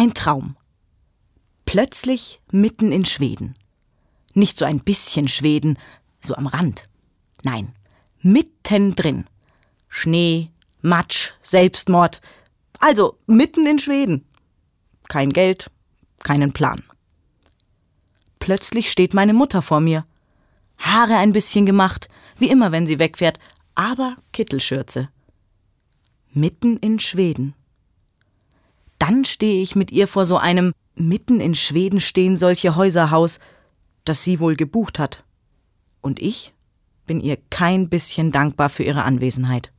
Ein Traum. Plötzlich mitten in Schweden. Nicht so ein bisschen Schweden, so am Rand. Nein, mittendrin. Schnee, Matsch, Selbstmord. Also mitten in Schweden. Kein Geld, keinen Plan. Plötzlich steht meine Mutter vor mir. Haare ein bisschen gemacht, wie immer, wenn sie wegfährt, aber Kittelschürze. Mitten in Schweden. Dann stehe ich mit ihr vor so einem mitten in Schweden stehen solche Häuserhaus, das sie wohl gebucht hat. Und ich bin ihr kein bisschen dankbar für ihre Anwesenheit.